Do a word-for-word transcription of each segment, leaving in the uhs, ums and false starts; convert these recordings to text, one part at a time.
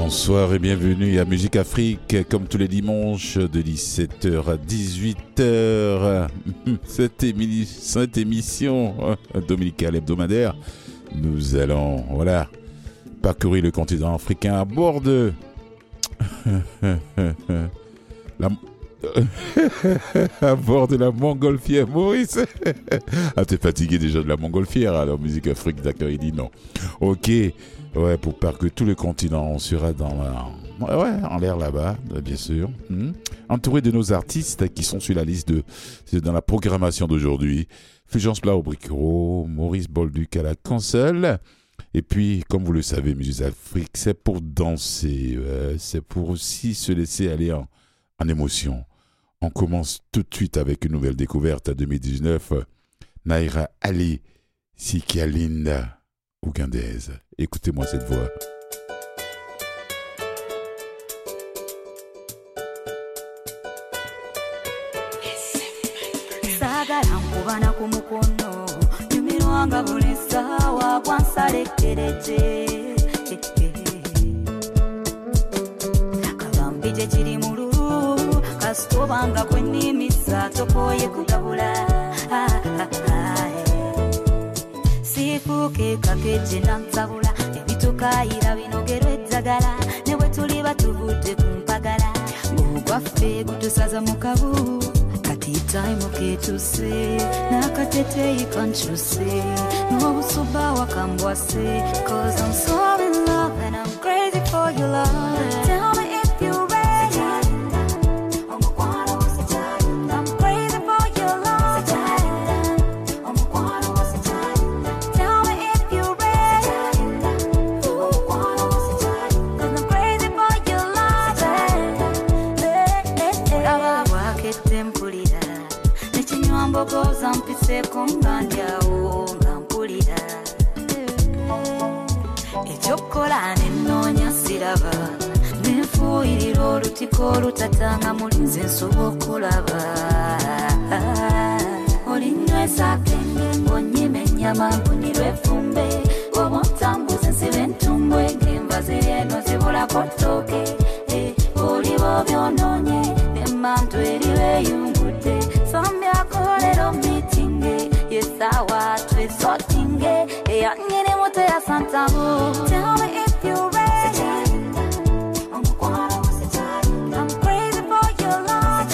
Bonsoir et bienvenue à Musique Afrique, comme tous les dimanches de dix-sept heures à dix-huit heures. Cette, émi- cette émission dominicale hebdomadaire, nous allons voilà, parcourir le continent africain à bord de... la... à bord de la montgolfière, Maurice. Ah, t'es fatigué déjà de la montgolfière, alors Musique Afrique, d'accord, il dit non. Ok. Ouais, pour parcourir tout le continent, on sera dans la... ouais, en l'air là-bas, bien sûr. Hum. Entouré de nos artistes qui sont sur la liste de... dans la programmation d'aujourd'hui. Fulgence Plat au bricro, Maurice Bolduc à la console. Et puis, comme vous le savez, Musique Afrique, c'est pour danser. Euh, c'est pour aussi se laisser aller en, en émotion. On commence tout de suite avec une nouvelle découverte à deux mille dix-neuf. Naira Ali Sikialinda. Ougandaise. Écoutez-moi cette voix. Sagala nkubana ku mukono nyumirwanga buli ssaawa kwansalekereje akabambi gye kiri mu lulu kasitobanga kwenimisa tokoye kugabula sifuke kakeje nantabula ebitukayira binogerwa eddagala ne bwe tuli batuvudde ku mpagala ng'ogwaffe gutusaza mu kabu kati time ketuse n'akateteyi kankyuse n'obusuba wakambwase cause I'm so in love and I'm crazy for your love. Tell me if you're ready. Mbogoza mpiseko ngandyawo nga mpulira ekyokukola nenoonya siraba nenfuuyirira olutiko olutatanga mulinze nsoba okulaba olinywesa akenge ng'onyima ennyama nkunirwa effumbe oba ntambuza ensiba entumbwe ng'enva ziri eno zibulako ttooke oliba obyonoonye n'emmanto eriba eyungudde sambyako meeting, yes, I want to sorting, yeah, any more to your Santa. Tell me if you're ready. I'm crazy for your love.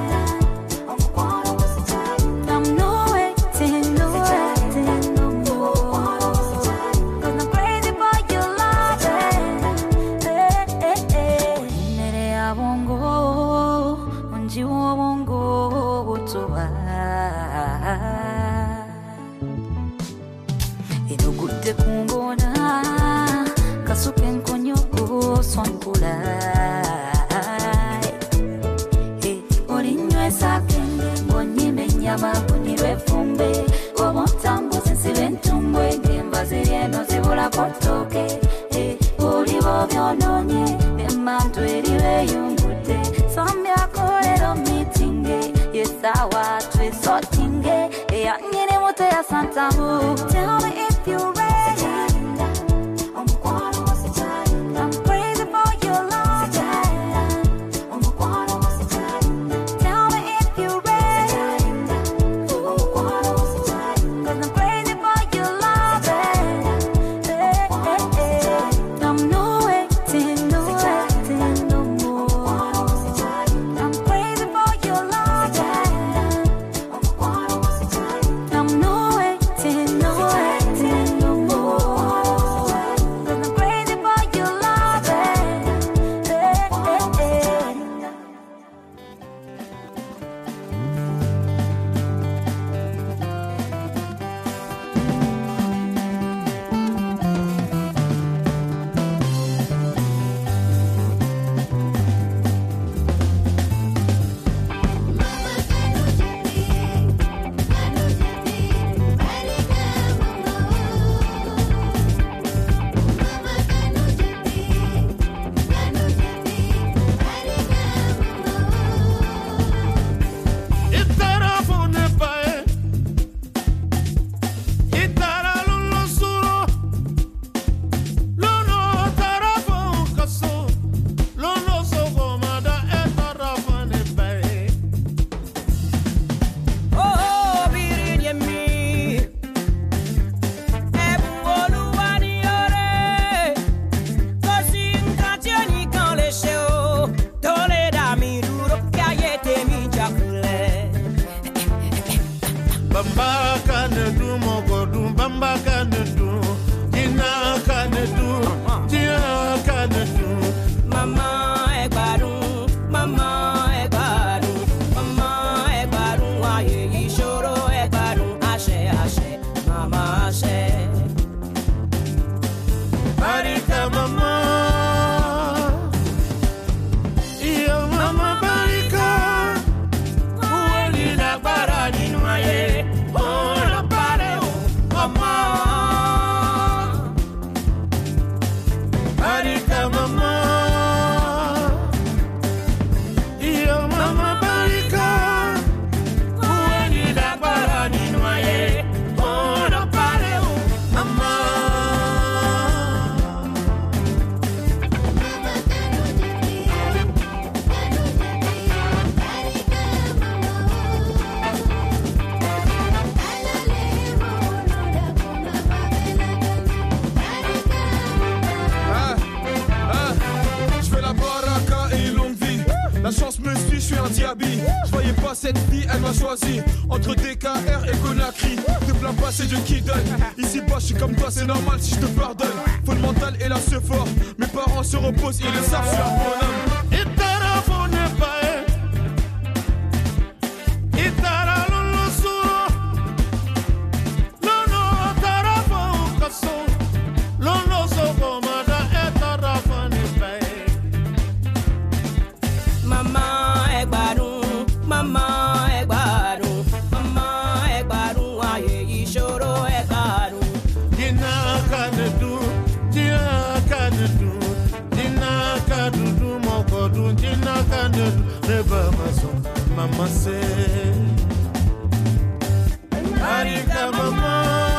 I'm no waiting, no waiting no more. Cause I'm crazy for your love. Hey, hey, hey. Nere abongo, unji wongo, utoa. Enogudde kumbona kasuke nkonyoko swankula olinywesa akenge ng'onyima ennyama nkunirwa effumbe oba ntambuza ensiba entumbwe ng'enva ziri eno zibulako ttooke oliba obyonoonye n'emmanto eriba eyungudde sambyako leero meeting yesawa twesotinge eyanyini muto ya santamu. Tell me if you're ready. I'm crazy for your love. Tell me if you're ready. Cause I'm crazy for your love. Hey, hey, hey. I'm no waiting, no waiting no more. I'm crazy for your love. I'm no waiting, no Gabi. Je voyais pas cette fille, elle m'a choisi. Entre D K R et Conakry. Te plains pas, c'est Dieu qui donne. Ici bas, je suis comme toi, c'est normal si je te pardonne. Faut le mental et là c'est fort. Mes parents se reposent, ils le savent, je suis un bonhomme. Itara fone pae. Itara lolo suro. Lono tara fo kaso. Lono soko mada etara fone pae. Mama egbadun, mama egbadun, mama egbadun, aye ìṣòro egbadun. Dina kanedu, dina kanedu, dina kadudu mokodu, dina kanedu, reba maso, mama se. Arika mama,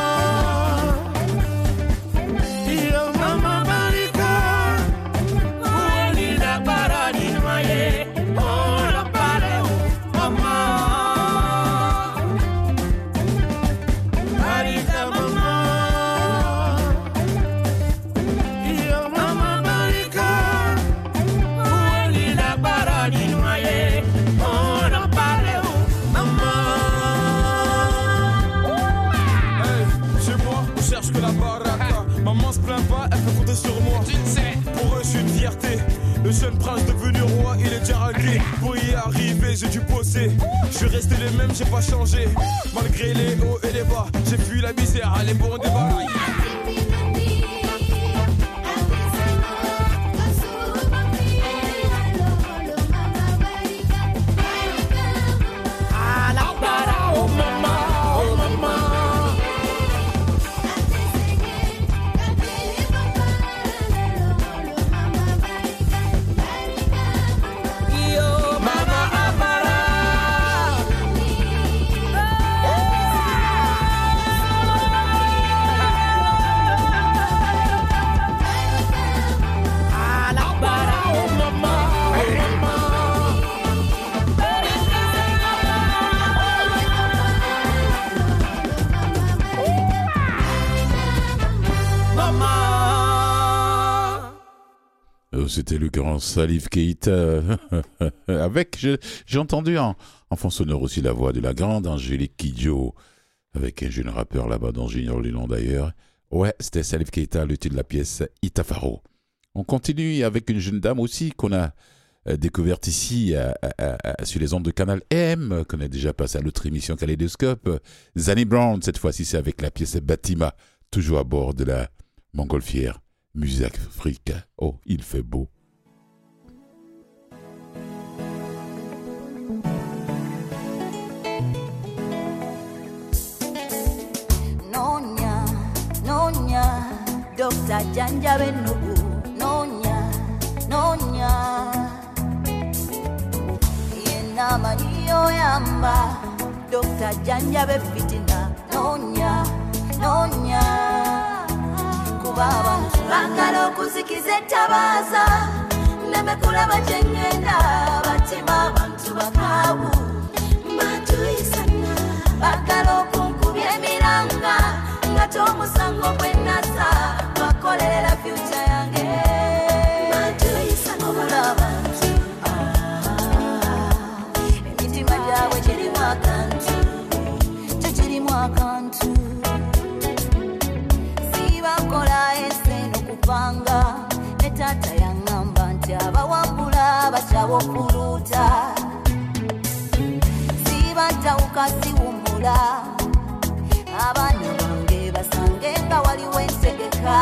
iyo mama barika, ueni da paradi maye, ora pare mama. Arika mama, iyo mama barika, ueni da paradi maye, ora pare mama. Hey, chez moi, on cherche que la baraka. Maman se plaint pas, elle peut compter sur moi. Pour eux, je suis une fierté. Le jeune prince devenu roi, il est déjà réglé. Pour y arriver, j'ai dû bosser. Je suis resté le même, j'ai pas changé. Malgré les hauts et les bas, j'ai fui la misère, les bons débats. C'était le grand Salif Keita avec, je, j'ai entendu en, en fond sonore aussi la voix de la grande Angélique Kidjo avec un jeune rappeur là-bas dont j'ignore le nom d'ailleurs. Ouais, c'était Salif Keita, le titre de la pièce Itafaro. On continue avec une jeune dame aussi qu'on a euh, découverte ici à, à, à, sur les ondes de Canal M, qu'on a déjà passé à l'autre émission Kaléidoscope. Zanny Brown, cette fois-ci c'est avec la pièce Batima, toujours à bord de la Montgolfière. Musique Afrique, oh, il fait beau. Nonya, nonya, Doctor Janjabe Nugu. Nonya, nonya, Yenama niyo yamba, Doctor Janjabe Fitina. Nonya, nonya. Bangala okuzikiza ettabaza nebekulaba gyengenda batima abantu bakaabu batuyisana bagala okunkubya emiranga nga tomusango gwenasa bakolerera fyuca yange batuyisana obula abantu emitima gyabwe girimu akantu kikirimu akantu bakola eseno kupanga ne tata yangamba nti abawambula bakyawo okuluuta sibantawuka siwummula abaana bange basange nga waliwo entegeka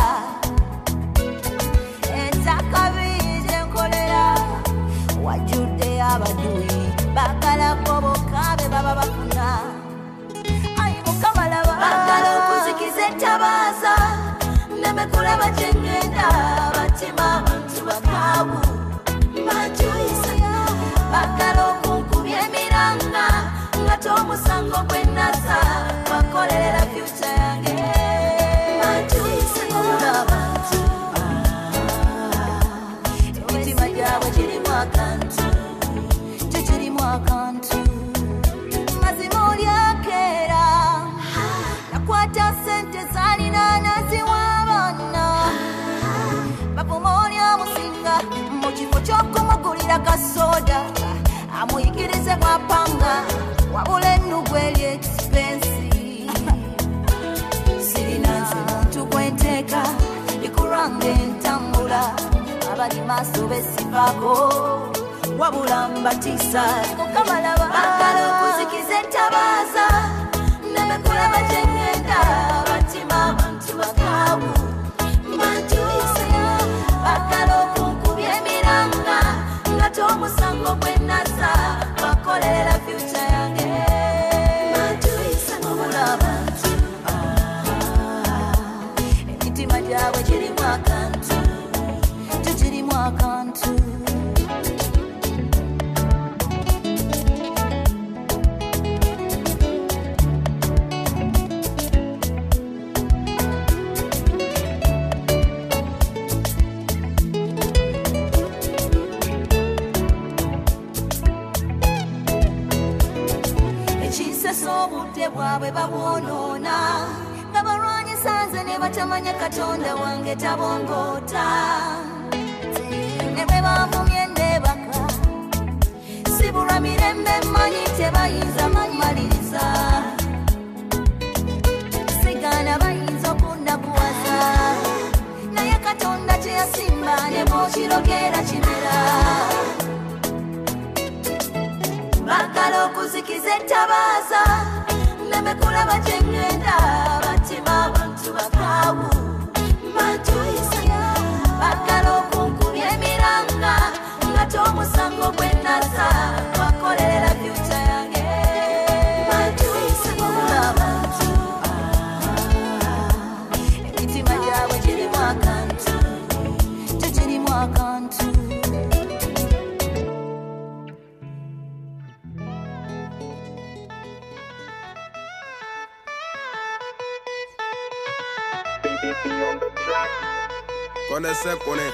entakabi gyenkolera wajjudde abaduyi bagala boboka be baba bafuna ayimuka balaba bagala okuzikiza ettabaza nebekulaba gyengenda batima abantu bakaabu batuyisana bagala okunkubya emiranga nga tomusango gwenasa bakolerera fyuca yange batuyisana obula abantu emitima gyabwe girimu akantu kikirimu akantu mazima olyakeera nakwata sente zalina naziwa bavuma olya musinga mu kifo ky'okumugulira kasoda amuyigirize kwapanga wabula ennugu eri expensi sirina nze muntu gwenteeka likuranga entambula abali maaso besifaako wabula mbatiisa baagala okuzikiza entabaaza nebekulaba gyengenda batima abantu bakaawu mbantuyisa baagala okunkubya emiranga nga tomusango gwenasa bakolerera fyuca yange mbantuyisa wabula abantu emitima gyabwe girimu akantu tegirimu akantu obudde bwabwe babwonoona nga balwanyisa nze ne batamanya katonda wange tabongoota ne bwe bavumye ndebaka sibulwa mirembe mmanyi tebayinza kumaliriza sigaana bayinza okunnakuwaza naye katonda kyeyasimba ne bwokirogera kimera baagala okuzikiza entabaaza nebekulaba gyengenda batima abantu bakaawu mbantuyisa baagala okunkubya emiranga nga tomusango gwenasa bakolerera fyuca yange mbantuyisa wabula abantu emitima gyabwe girimu akantu tegirimu akantu Connaissez, connaît.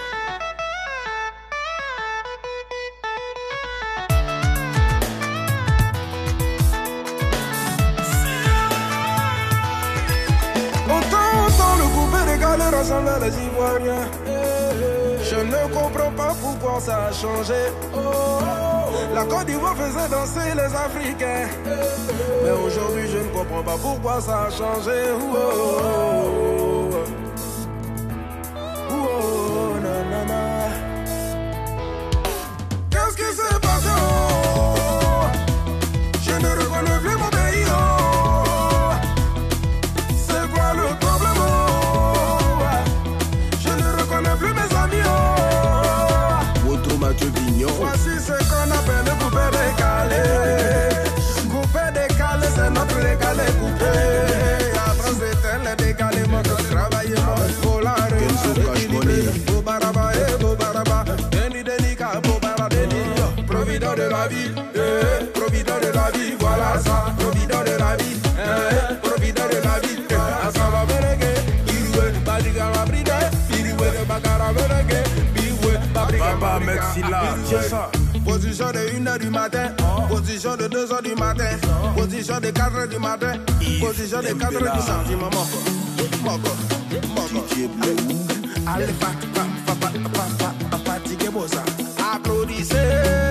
Autant, autant le coupé décalé ressemble à les Ivoiriens. Je ne comprends pas pourquoi ça a changé. La Côte d'Ivoire faisait danser les Africains. Mais aujourd'hui je ne comprends pas pourquoi ça a changé. Oh, oh, oh. Qu'est-ce qui s'est passé? Oh, je ne reconnais plus mon pays. Oh, c'est quoi le problème? Oh, je ne reconnais plus mes amis. Oh, Autre Mathieu Vignon. Voici ce qu'on appelle le coupé décalé. Coupé décalé, c'est notre décalé coupé. Après c'était le décalé, moi que je travaillais. Pour la réussite, pour baraba et pour baraba. Provident de la vie, eh, provident de la vie, voilà ça, provident de la vie, eh, provident de la vie, eh, asaba berege, iriwe, badiga mabride, iriwe de bagara berege, biwe, babriga Papa, merci là, c'est ça. Position de une heure du matin, position de deux heures du matin, position de quatre heures du matin, position de quatre heures du samedi, maman, moko, moko, allez, fa, fa, fa, fa, fa, fa, fatigué, bossa, applaudissez.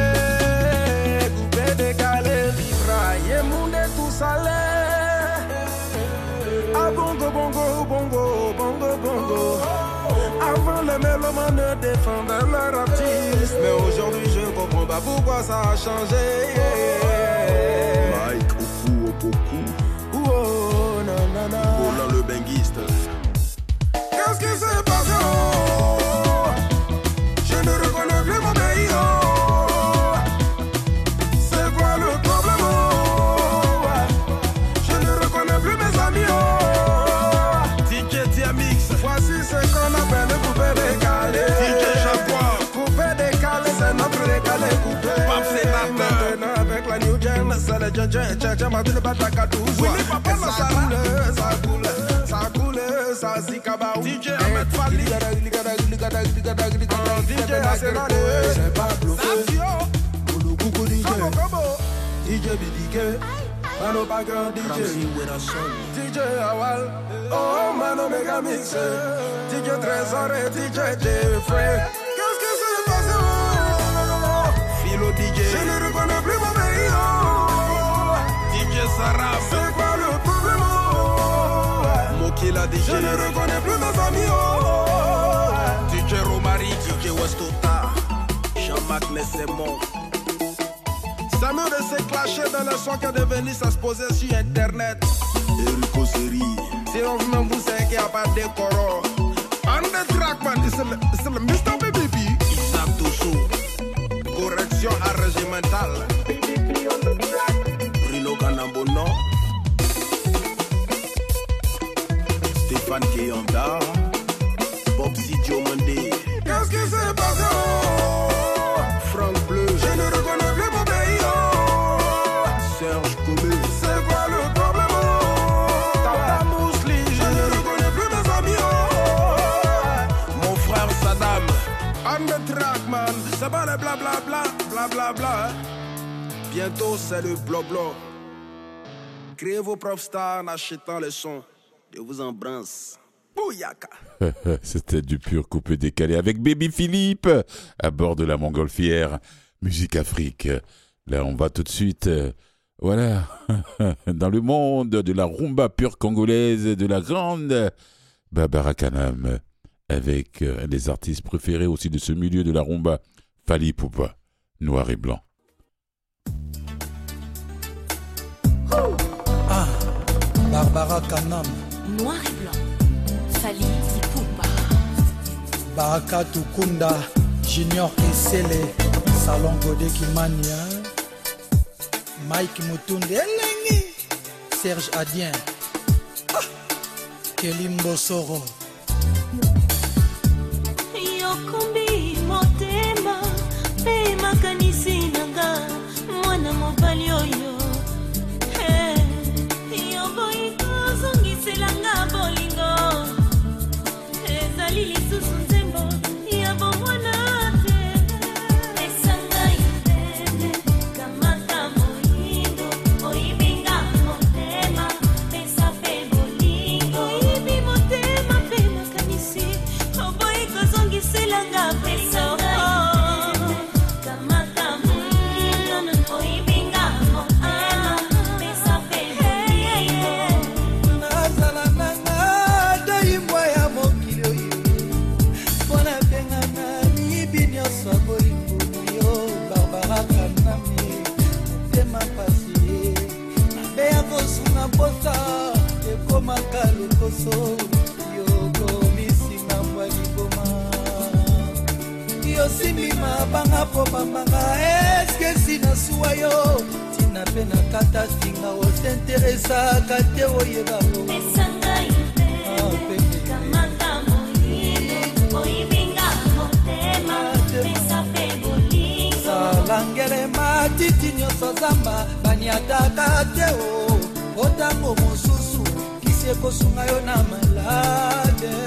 Ah bongo bongo bongo bongo bongo. Avant les mélomanes ne défendaient leur artiste, mais aujourd'hui je comprends pas pourquoi ça a changé. Mike Oku Opoku. Oh nanana. Roland le benguiste. Qu'est-ce qui s'est passé? Oh, je ne reconnais plus mon pays. Oh, c'est quoi le problème? Oh, voici ce qu'on appelle le coupé décalé. D J Jaguar. Coupé décalé, c'est notre décalé coupé. Pape sénateur. Maintenant avec la new gen, c'est le djin djin djin djin, ma ville bata kadou. Oui, papa, ça coule, ça coule, ça coule, ça zikabaou. D J Ahmed Fali. D J Asenade. C'est pas bluffé. Koulou koukou D J. D J Bidike. Mano background D J. D J Awal. Oh, Mano Mega Mix. D J Trésor et D J Jeffrey. Qu'est-ce que c'est passé? Kilo D J. Je ne reconnais plus mon pays. Oh. D J Sarah. C'est quoi le problème? Oh. Mokila D J. Je ne reconnais plus mes amis. Oh. D J Romari. D J Westota. Jean-Marc Nessemon. C'est mieux de se clasher dans le son que de venir s'exposer sur internet. Erico Seri. Si on veut même vous c'est qu'il n'y a pas de décor. On the track man, c'est le, c'est le mister B B B. Isaac Tousou. Correction arrégimentale. Bruno Kanambono. Stéphane Keyanda. Bob Sidio Mandé. Qu'est-ce qui s'est passé? Franck Bleu. Je ne reconnais plus mon pays. Serge Gomez. C'est quoi le problème? Tata Mousli. Je ne reconnais plus mes amis. Mon frère Saddam. On the track man. C'est pas le blablabla. Blablabla. Bientôt c'est le blabla. Créez vos propres stars en achetant les sons. Je vous embrasse. Bouyaka. C'était du pur coupé décalé avec Baby Philippe à bord de la Montgolfière. Musique Afrique. Là, on va tout de suite, euh, voilà, dans le monde de la rumba pure congolaise, de la grande Barbara Kanam, avec euh, les artistes préférés aussi de ce milieu de la rumba, Fally Ipupa, Noir et Blanc. Ah, Barbara Kanam. Noir et Blanc. Fally Ipupa. Baraka Tukunda, Junior Esele, Salon Godé Kimania, Mike Mutunde Elengi, Serge Adien, ah, Kelimbo Soro. Yokombi motema, pe makanisi nanga, mwana mobali oyo. Hey, yoboyi kozongiselanga bolingo. Ezali lisusu nzembo, yabo mwana te. Esanga yibende, kamata moyindo, oyibinga motema, pesa pe bolingo. Oyibi motema pe makanisi, oboyi kozongiselanga bolingo. Kamata moyindo, oyibinga motema, pesa pe bolingo. Nazala nanga, daimwa ya mokili oyo. Bona pengana, nibini oso bolingo yo. Barbara Kanami, tema pasi. Nabeya kosunga pota, ekoma kalukoso. Yoko misinga mwali goma. Yosimi mabanga po bambanga, eske sina suwa yo. Tina pena kata singa osenteresa kate oyeba yo. Esanga yibende, kamata moyindo, oyibinga motema, pesa pe bolingo. Salangere matiti nyonso zamba baniataka te o. Otango mosusu kisi ekosunga yo na malade.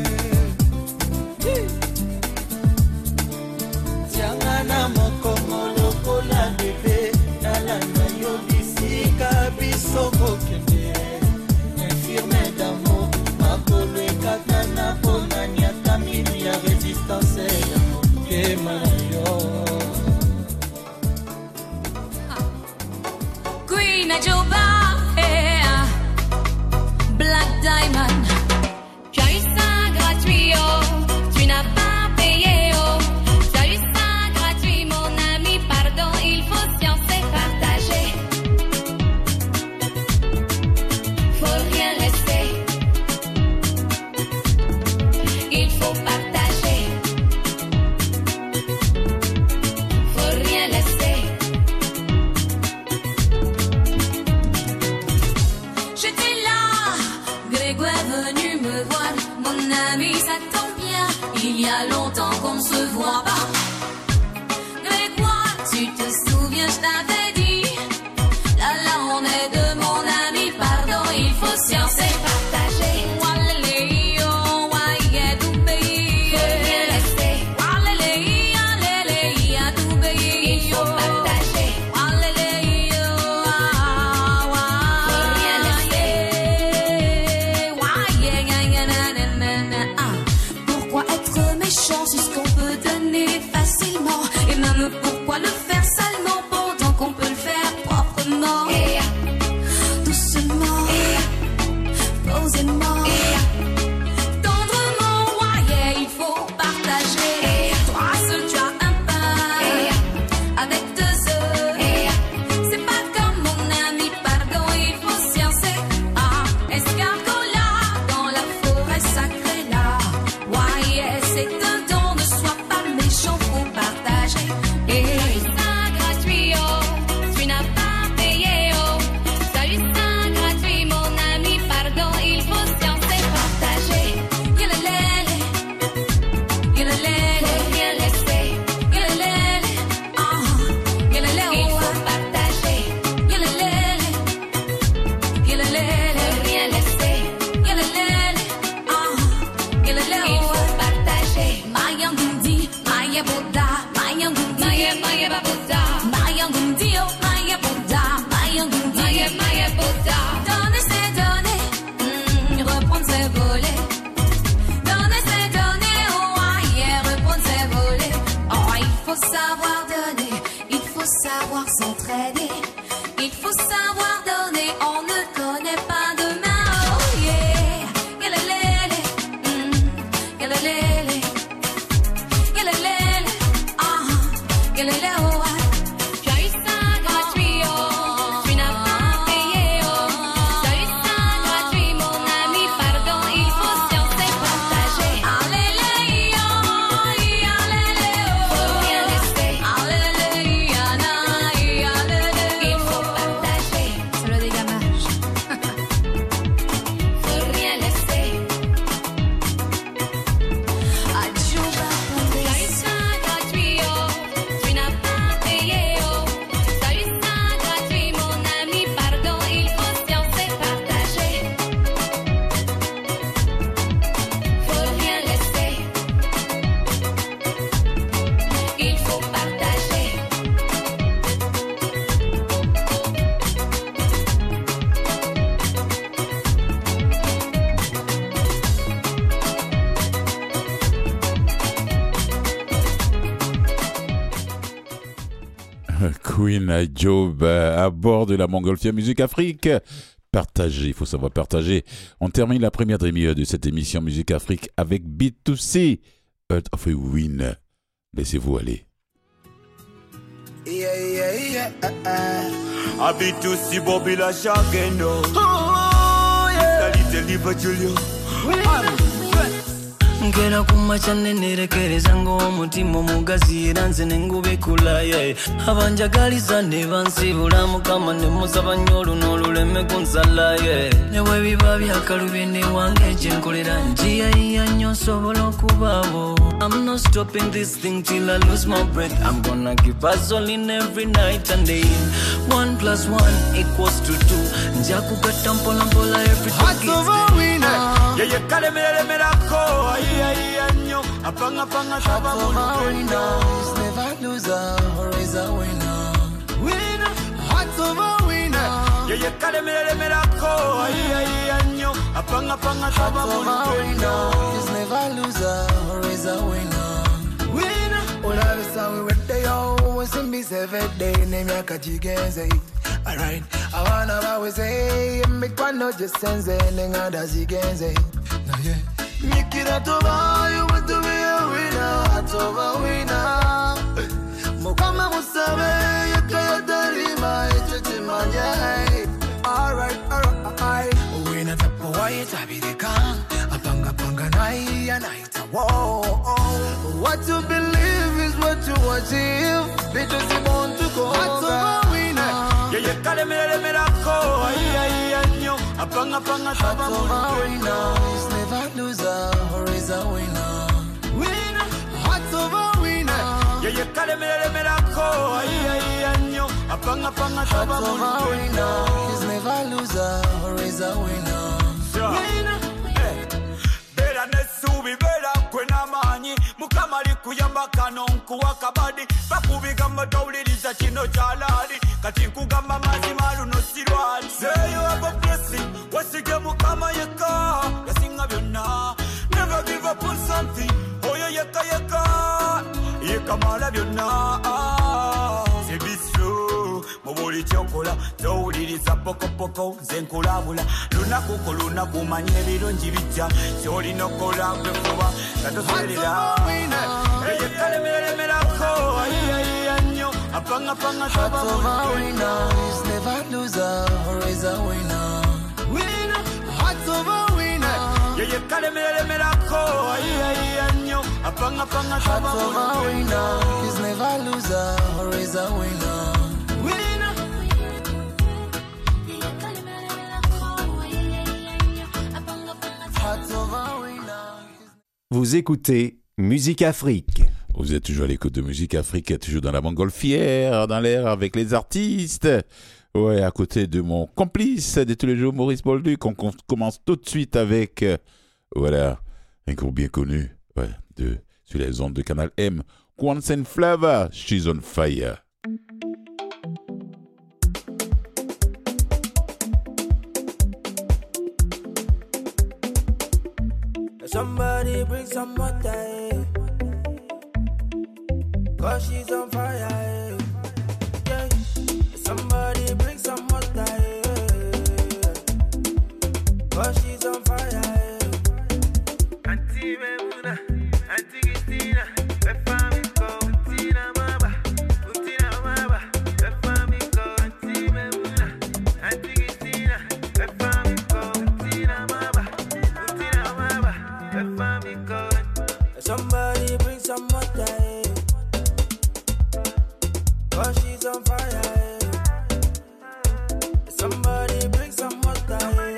Tianga na mokongo lokola bebe, nalanda yo bisika biso kokende. Infirme d'amour, makolo ekata na ponani ata mili ya résistance ya motema na yo. Queen Ajoba, yeah. Black Diamond. Tu as eu ça gratuit, oh. Tu n'as pas payé, oh. Tu as eu ça gratuit, mon ami, pardon, il faut sciencer, partager. Faut rien laisser. Il faut partager. Faut rien laisser. J'étais là, Grégoire est venu me voir. Mon ami, ça tombe bien, il y a longtemps qu'on ne se voit pas. Grégoire, tu te souviens, je t'avais dit. Là, là, on est de mon ami, pardon, il faut sciencer, partager. Walele, oh, waïe, tout pays. Faut rien laisser. Walele, alele, à tout pays. Il faut partager. Walele, oh, ah, ah. Faut rien laisser. Waïe, gna, gna, na, na, na, na, ah. Pourquoi être méchant si ce qu'on peut donner facilement? Et même pourquoi le faire Maya Buddha, Maya Maya Maya Buddha, Maya Dio, Maya Buddha, Maya Maya Maya Buddha. Donner c'est donner, mm, reprendre c'est voler. Donner c'est donner, oh yeah, reprendre c'est voler. Oh, il faut savoir donner, il faut savoir s'entraider, il faut savoir donner, on ne connaît pas demain. Oh yeah, galélélé, mm, galélélé, galélélé, ah, galélé, oh ah. Tu as eu ça gratuit, oh, tu n'as pas payé, oh. Tu as eu ça gratuit, mon ami, pardon, il faut sciencer, partager. Alléluia, alléluia, faut rien laisser. Alléluia, alléluia, il faut partager. C'est le dégamage. Faut rien laisser. Adieu, tu as eu ça gratuit, oh, tu n'as pas payé, oh. Tu as eu ça gratuit, mon ami, pardon, il faut sciencer, partager. Faut rien laisser. Il faut partager. Queen Job à bord de la Montgolfière Musique Afrique. Partager, il faut savoir partager. On termine la première demi-heure de cette émission Musique Afrique avec B deux C, Earth of a Win. Laissez-vous aller. Yeah, yeah, yeah. Uh, uh. Abitusi Bobby la Chageno. Oh, yeah. Salite Libre Julio. ngera kumaca nenerekereza ng'omutima omugazi era nze nengubikula ye abanjagaliza ne bansibula mukama ne musaba nnyo oluno oluleme kunsala ye ne bwe biba byakalubi ne wange gye nkolera njiyayiya nnyo nsobola okubaabo. I'm not stopping this thing till I lose my breath. I'm gonna keep hustling every night and day. One plus one equals to two. Nja kugatta mpola mpola every day. Hearts of a winner. Yeye kale mere merako ai ai anyo apanga panga shaba Hearts of a mulu. winner. Is never loser, always a winner. Winner. Hearts of a winner. Yeye kale mere merako ai ai anyo apanga panga shaba Hearts of a mulu. winner. Is never loser, always a winner. Winner. Olabisa we were there, oh, simbize everyday, name yakajigenze. Alright, abana bawe say, mikwano jisenze, nengada zigenze. Now yeah, mikira toba, you want to be a winner, toba winner. Mukama musabe, yakaya darima, ititimanye. Alright, alright, winner tapo wa itabireka, apanga panga nai anaita wo. What you believe is what you achieve, because you want to go over. Yeye kale mere merako ai ai anyo apanga panga shaba Hearts of a mulu. winner is never loser, always a winner. Winner, hearts of a winner. Yeye kale mere merako ai ai anyo apanga panga shaba Hearts of a mulu. winner is never loser, always a winner. Winner. Bera nesubi bera kwena manyi mukama likuyamba kano nkuwa kabadi bakubigamba tawuliriza kino kyalali kati nkugamba mazima luno sirwali. Say you have a blessing wasige mukama yeka yasinga byonna. Never give up on something oyo yeka yeka yekamala byonna. Sebislo mubuli kyokola towuliriza pokopoko nze nkulabula lunaku ku lunaku manye ebirungi bijja kyolina okola kwefuba nga tosoberera. Eye kalemeremerako ai ai anyo apangapanga Hearts of a shaba winner is never loser, always a winner. Winner, hearts of a winner. yeye kalemeremerako ai ai anyo apangapanga shaba Hearts of a winner is never loser, always a winner. Winner. Hearts of a winner. Vous écoutez Musique Afrique. Vous êtes toujours à l'écoute de Musique Afrique, toujours dans la Montgolfière, dans l'air avec les artistes. Ouais, à côté de mon complice de tous les jours, Maurice Bolduc. On com- commence tout de suite avec, euh, voilà, un groupe bien connu, ouais, de, sur les ondes de Canal M, Quansen Flava, She's on Fire. Somebody bring some water, eh? Cause she's on fire, eh? Yeah. Somebody bring some water, eh? Cause she's on fire, eh? Auntie Memuna, Auntie Christina, the family go, Tina Maba, Tina Maba, the family go, Auntie Memuna, Auntie Christina, the family go, Tina Maba, Tina Maba. Somebody bring some water, eh? Cause she's on fire, eh? Somebody bring some water, eh?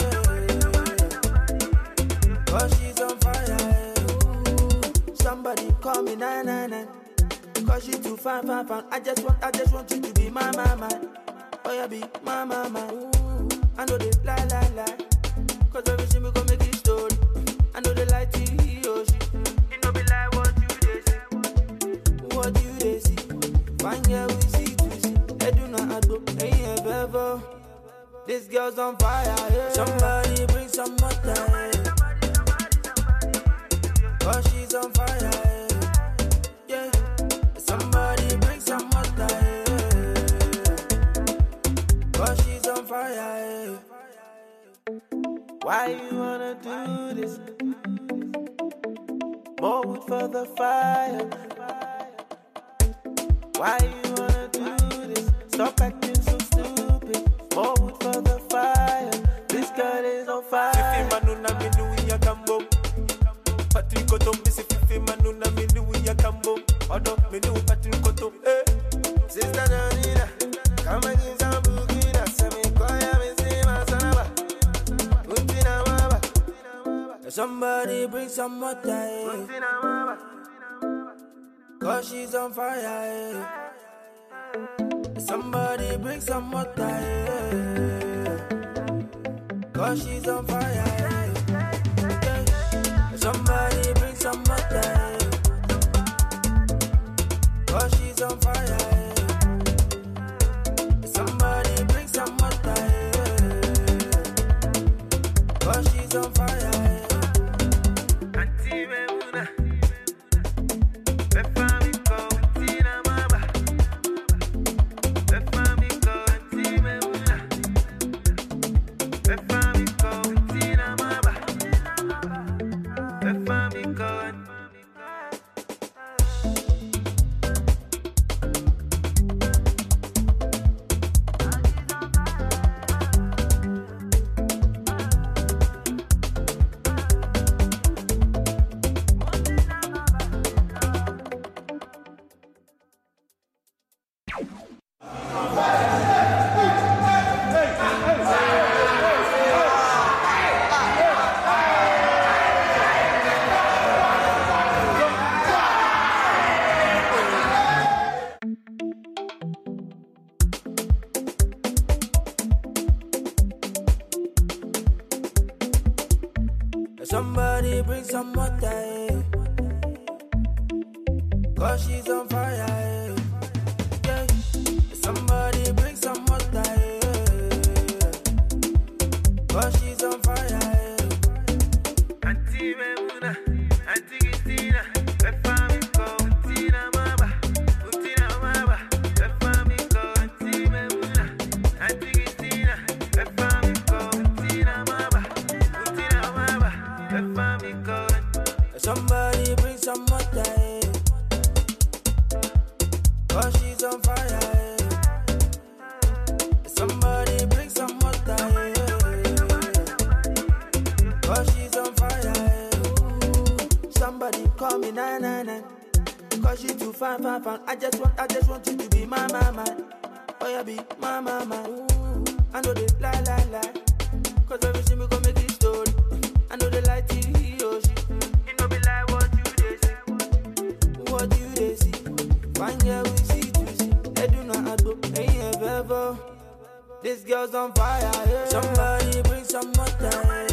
Cause she's on fire, eh? Ooh. Somebody call me nine nine nine. Cause she too fine, fine, fine. I just want, I just want you to be my, my, my. Oh yeah, be my, my, my. Ooh. I know they lie, lie, lie. Cause every time we gon' make it story. I know they like to hear you. It no be like what you they see. What you they see. Fine, yeah, we see to see. They do not add up. They ain't ever. This girl's on fire, yeah. Somebody bring some water, yeah. Cause she's on fire, yeah. Somebody bring some water, yeah. Cause she's on fire, yeah. Why you wanna do this? More wood for the fire. Why you wanna do this? Stop acting so stupid. More wood for the fire. This girl is on fire. Fifi manuna minu ya kambo. Patrick Koto misi fifi manuna minu ya kambo. Odo minu Patrick Koto. Eh. Sister Nanina, come and give some boogie. Semi koya misi masanaba. Untina maba. Somebody bring some water, eh? Untina maba. Cause she's on fire, eh? Somebody bring some water, eh? Cause she's on fire, eh? Yeah. Somebody bring some water, eh? Cause she's on fire, eh? Somebody bring some water, eh? Cause she's on fire, eh? Auntie Memuna. Somebody bring some water, eh? Cause she's on fire, eh? Yeah. Somebody bring some water, eh? Cause she's on fire, eh? Auntie Memuna, Auntie Christina, the family go, Tina Maba, Tina Maba, the family go, Auntie Memuna, Auntie Christina, the family go, Tina Maba, Tina Maba. Somebody bring some water, eh? Cause she's on fire, eh? Somebody bring some water, eh? Cause she's on fire, eh? Ooh. Somebody call me nine nine nine. Cause she too fine, fine, fine. I just want, I just want you to be my, my, my. Oh yeah, be my, my, my. Ooh. I know they lie, lie, lie. Cause every time we gon' make this story. I know they like to hear you. It no be like what you they see. What you they see. Fine, yeah, we see to see. They do not add up. They ain't ever. This girl's on fire, yeah. Somebody bring some water, eh?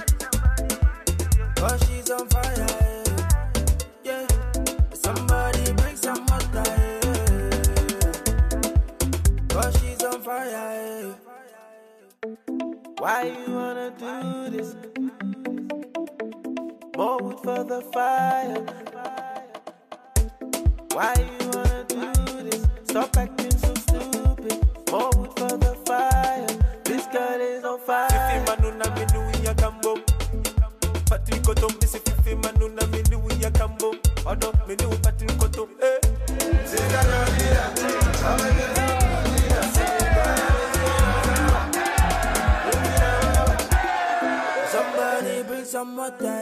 Cause she's on fire, yeah. Somebody Why you wanna do this? More wood for the fire. Why you wanna do this? Stop acting so stupid. More wood for the fire. This girl is on fire. Fifi manuna minu ya kambo. Patrick Koto, Missy Fifi manuna minu ya kambo. Odo minu Patrick Koto. Eh. Somebody bring some water.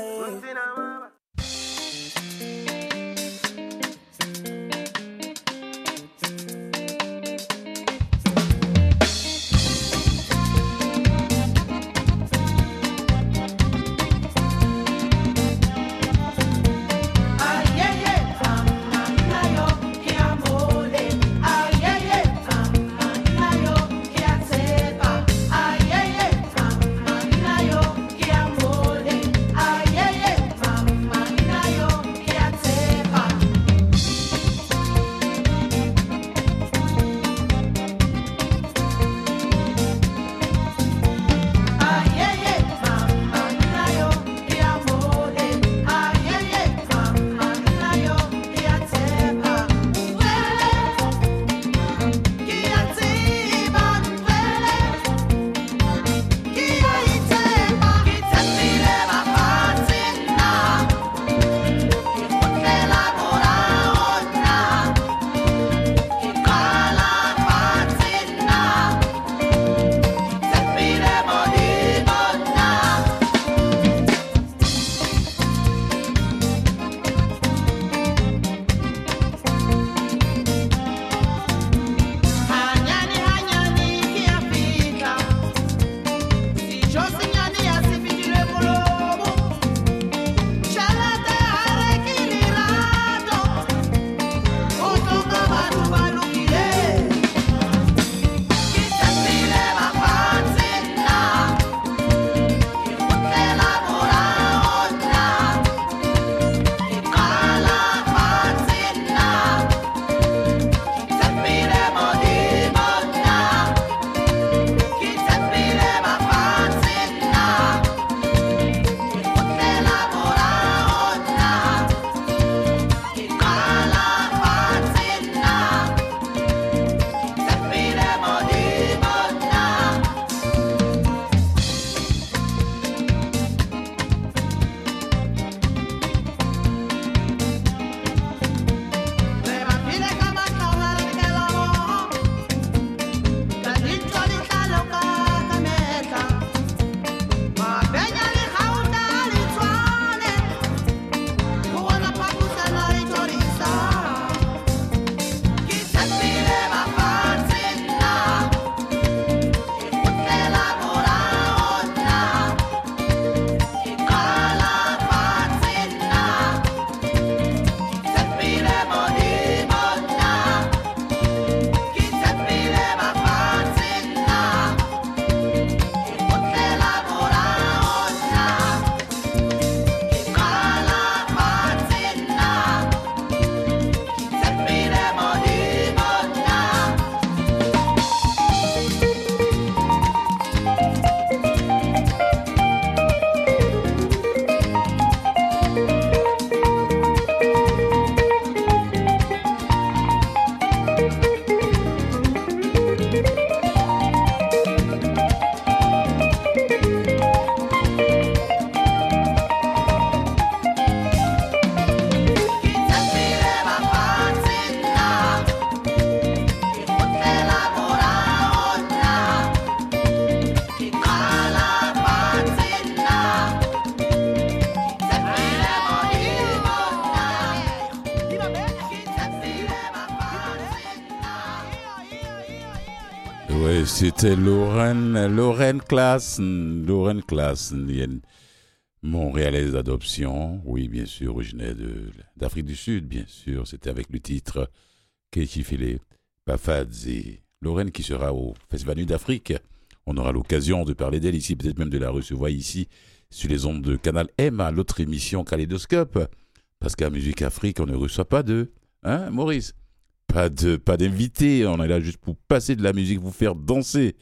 Ouais, c'était Lorraine, Lorraine Klassen, Lorraine Klassen, une Montréalaise d'adoption, oui, bien sûr, originaire de, d'Afrique du Sud, bien sûr. C'était avec le titre Kechifele Pafadze. Lorraine qui sera au Festival Nuit d'Afrique. On aura l'occasion de parler d'elle ici, peut-être même de la recevoir ici, sur les ondes de Canal M, à l'autre émission Kaléidoscope. Parce qu'à Musique Afrique, on ne reçoit pas de... Hein, Maurice ? Pas de, pas d'invité, on est là juste pour passer de la musique, vous faire danser.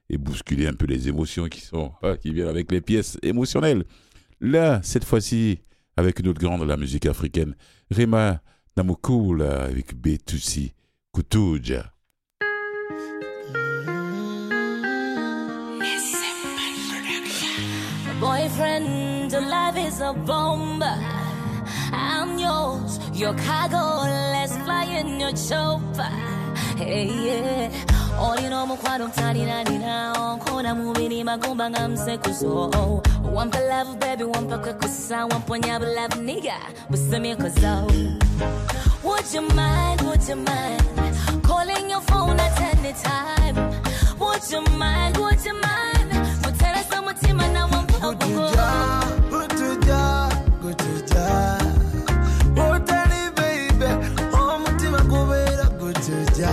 et bousculer un peu les émotions qui sont ah, qui viennent avec les pièces émotionnelles. Là, cette fois-ci, avec une autre grande de la musique africaine, Rema Namukula avec Betusi Kutuja. Boyfriend, the life is a bomb. I'm yours, your cargo. Let's fly in your chopper. Hey, yeah. All you know, mukwano tani na nina. Kona mubini magumba ngamse kuso. Wampa love, baby, wampa kwekusa. Wampa nyaba love, nigga. Busami kuzo. Would you mind, would you mind calling your phone at any time? Would you mind, would you mind Mutera sa mutima na wampa Kutuja, kutuja, kutuja Utani baby, oh mutima kubera kutuja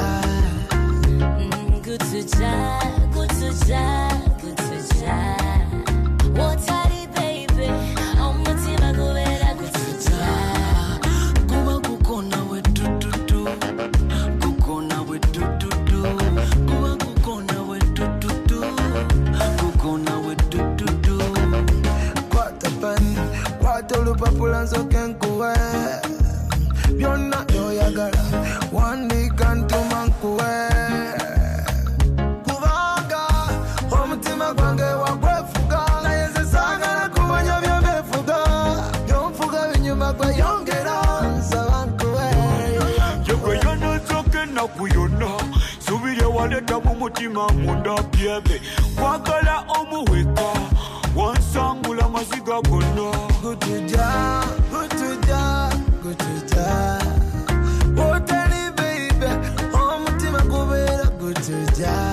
Kutuja, kutuja, kutuja Utani baby, oh mutima kubera kutuja Kuba kukona we tu tu tu Kukona we tu tu tu Kuba kukona we tu tu tu Kukona we tu tu tu Kwata pen, kwata lupapula nsoke nkuwe Byonna yoyagala, wandika ntuma nkuwe Kubanga, omutima gwange wagwefuga Naye nze saagala kumanya by'obefuga By'onfuga binyuma gwe yongera nsaba nkuwe Yegwe yonozoke nakuyona Subire waleta mu mutima munda byebe Kwagala omuweka Wansangula maziga gonna Kutuja, kutuja, kutuja Utani baby, omutima kubera kutuja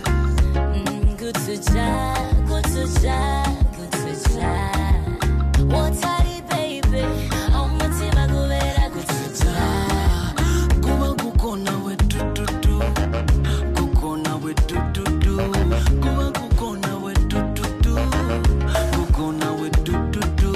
Kutuja, kutuja, kutuja Utani baby, oh mutima kubera kutuja Kuba kukona we tu tu tu Kukona we tu tu tu Kuba kukona we tu tu tu Kukona we tu tu tu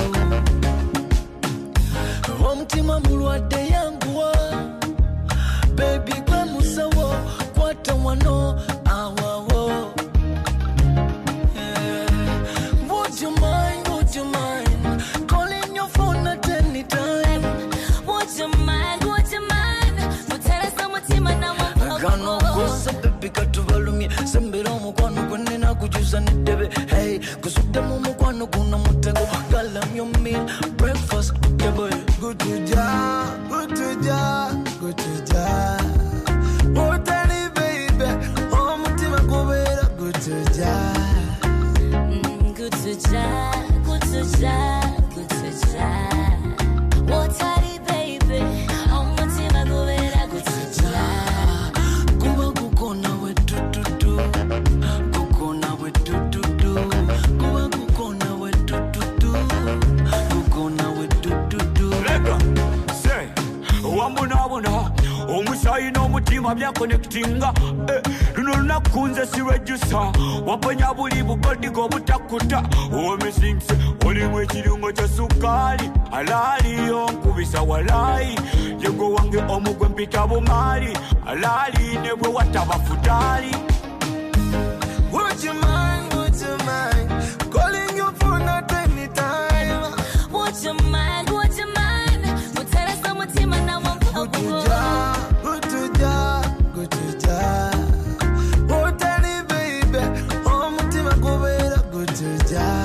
Omutima mulwadde yanguwa Baby gwe musawo Kwata wano awawo Yeah. Would you mind, would you mind Calling your phone at any time Would you mind, would you mind Mutera sa mutima na Gano wampa kosa baby katubalumye Sembera omukwano gwenina kujuza n'eddebe Hey, kusudde mu mukwano guno mutego Girl, I'm your meal, breakfast, yeah boy Kutuja, kutuja, kutuja Utani baby, omutima kubera kutuja Kutuja, kutuja, kutuja Utani baby, oh mutima kubera kutuja Kuba kukona we tu tu tu Kukona we tu tu tu Kuba kukona we tu tu tu Kukona we tu tu tu Lega, say, wambunabuna Omusayi n'omutima byakonectinga eh, luno lunaku nze sirejusa Waponya buli bugodigo butakuta Omisingse, olimu ekirungo kya sukali Alali onkubisa walayi Yego wange omugwe mpita bumali Alali ne bwe wataba futali Would you mind, would you mind Calling your phone at any time Would you mind, would you mind Mutera sa mutima na wampa Kutuja, kutuja, kutuja Utani baby, omutima kubera kutuja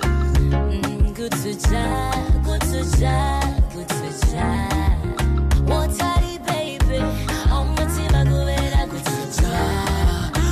Kutuja, kutuja, kutuja Utani baby, oh mutima kubera kutuja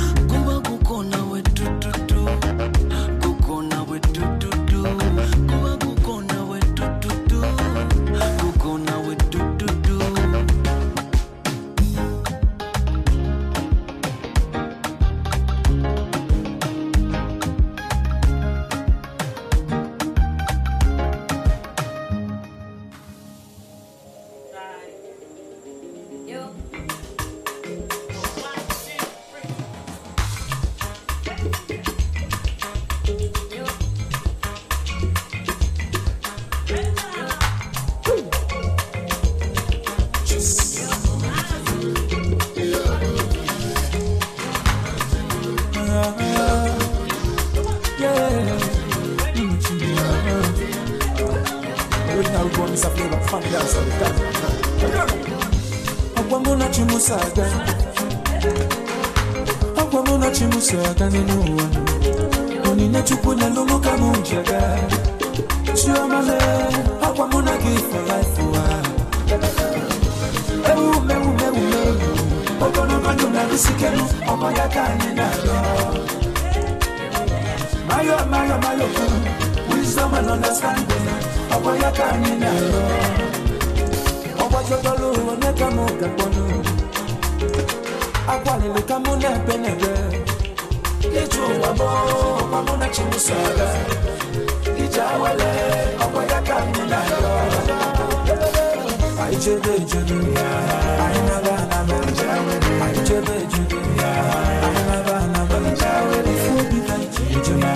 know Mister Flavor, fun dance all the time. Akwamuna chimusaga, akwamuna chimusaga ninu. Onine chukuna lumu kamunjaga. Chiomale, akwamuna give for life Ewu mewu mewu mewu. Ogono gono na bisikelu, omo ya kani na lo. Mayo mayo mayo kunu, wisdom and understanding. Omo ya kani na lo. Omo jodolu oneka moga kono. Akwale le kamune benebe. Ijo wabo, omo na chimusaga. Ijawale, omo ya kani na lo. I jebe jebe, I never never. I jebe jebe, I never never. Before we die, jebe.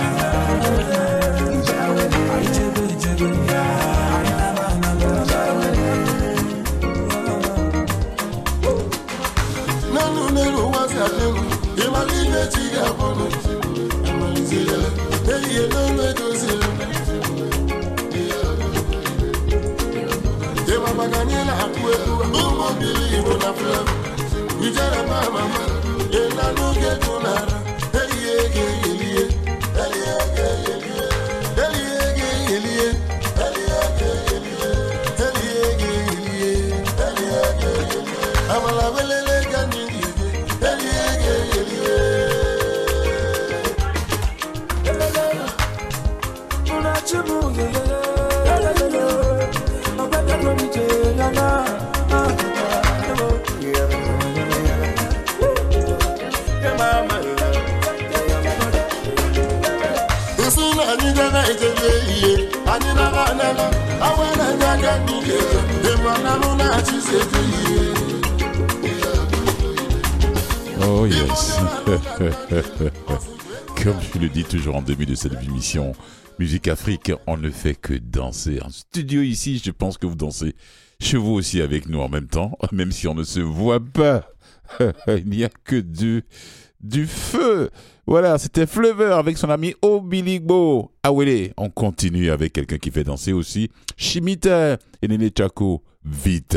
I jebe jebe, I never never. Nanu nelu wazadelu, imaline tiga bono, amalizile, eliye nome dozile. Ema maganyela akuetu, umo bilibo na flam. Ijara mama, ela nuge tunara. Eliye eliye, eliye eliye, eliye eliye, eliye eliye, eliye eliye, eliye. Amala welele gani, eliye eliye. Una chimunge, abada nomije yana. Oh yes. Comme je le dis toujours en début de cette émission, Musique Afrique, on ne fait que danser. En studio ici, je pense que vous dansez chez vous aussi avec nous en même temps, même si on ne se voit pas. Il n'y a que du, du feu. Voilà, c'était Flavor avec son ami Obiligbo. Awele, on continue avec quelqu'un qui fait danser aussi. Chimita et Nene Chako, vite.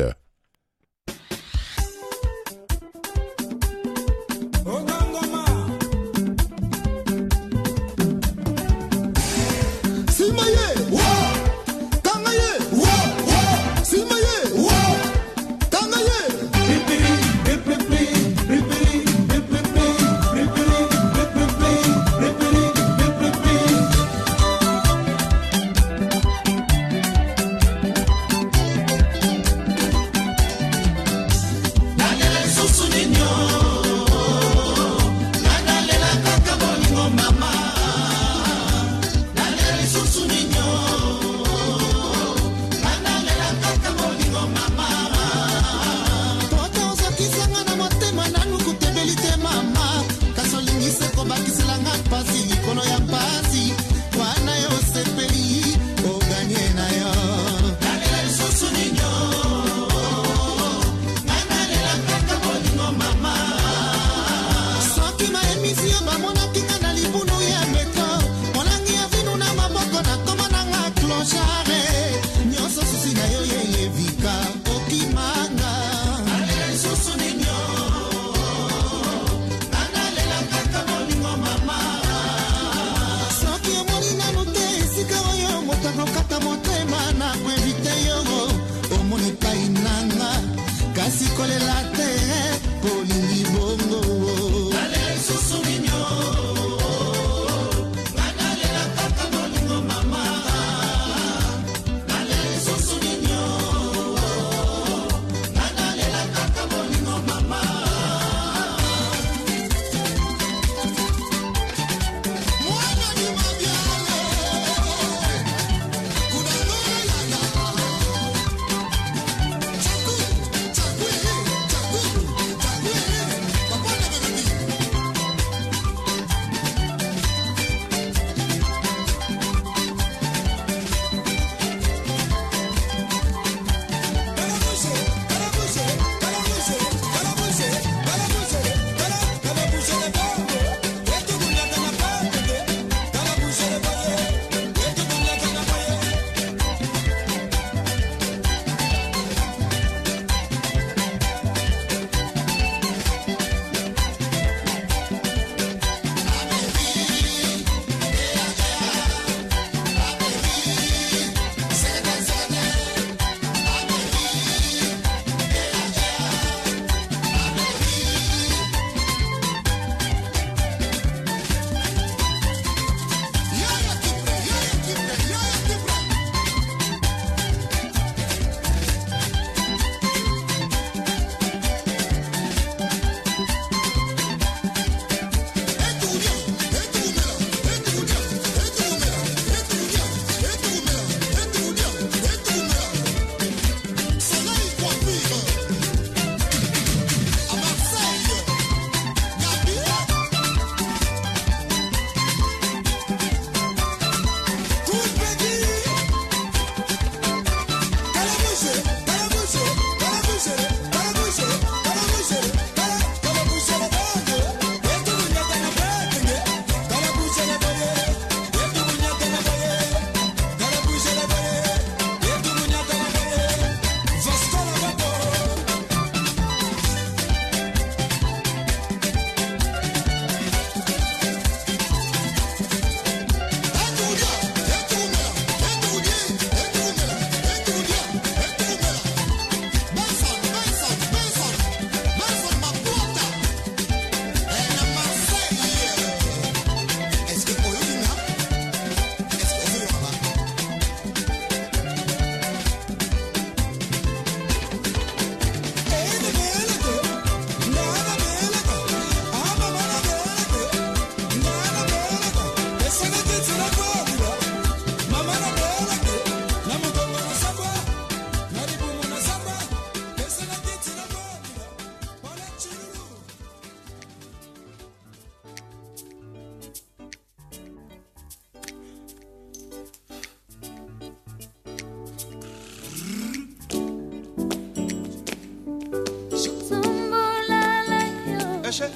chercher.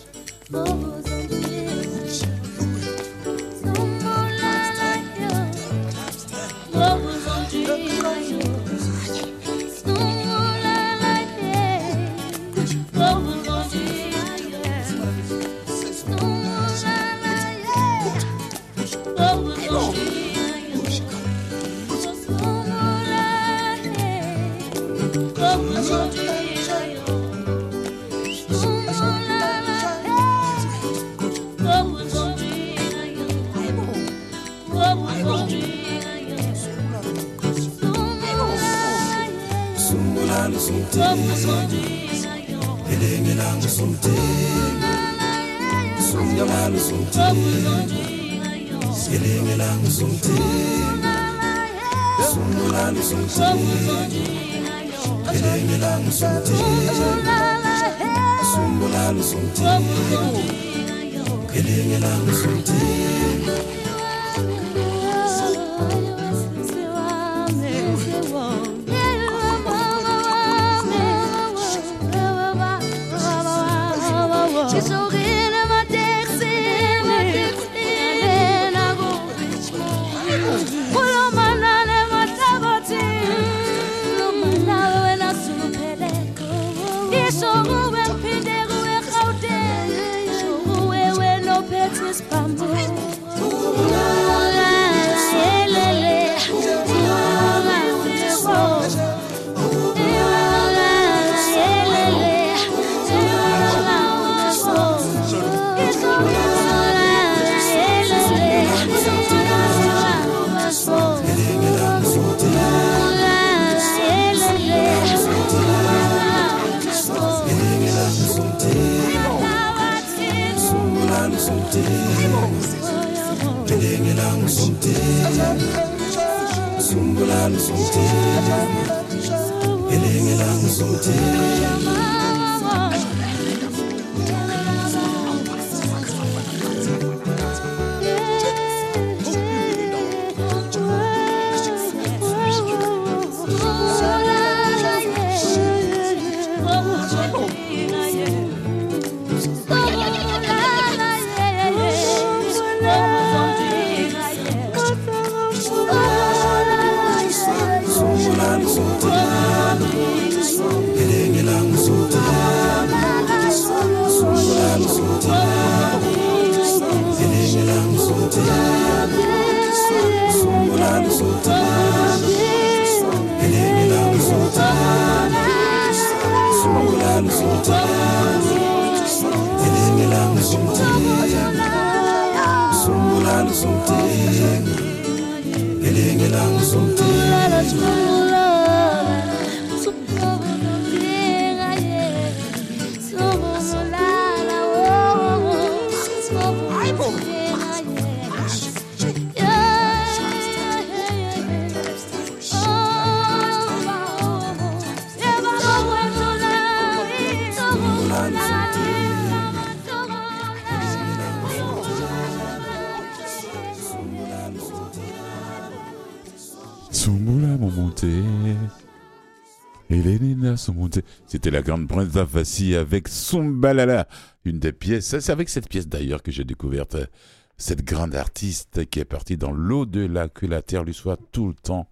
C'était la grande Brenda Fassi avec Sumbalala, une des pièces. C'est avec cette pièce d'ailleurs que j'ai découverte cette grande artiste qui est partie dans l'au-delà, que la terre lui soit tout le temps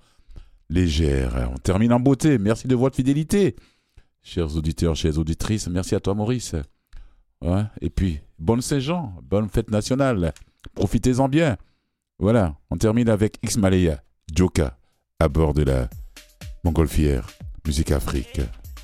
légère. On termine en beauté. Merci de votre fidélité, chers auditeurs, chères auditrices. Merci à toi, Maurice. Ouais. Et puis, bonne Saint-Jean, bonne fête nationale. Profitez-en bien. Voilà, on termine avec X-Malaya, Joka, à bord de la Montgolfière. Musique Afrique.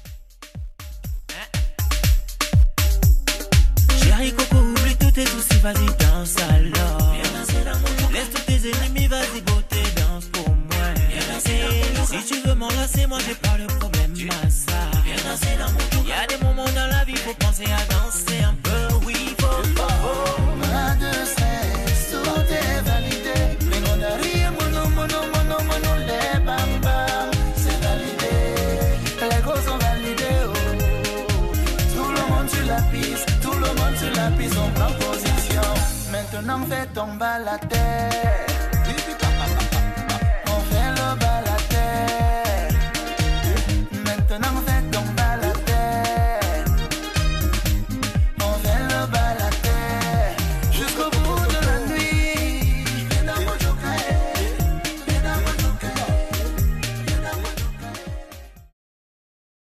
Chérie Coco, oublie tout et tout, si vas-y danse alors. Laisse tous tes ennemis, vas-y beauté, danse pour moi. Si tu veux m'enlacer, moi j'ai pas le problème, massa. Y'a des moments dans la vie, faut penser à danser un peu, oui, faut pas. Pas de stress, tout est validé. Mais on a rien, mono, mono, mono, mono, les bambas. Tout le monde sur la piste, on prend position. Maintenant fais tomber la tête.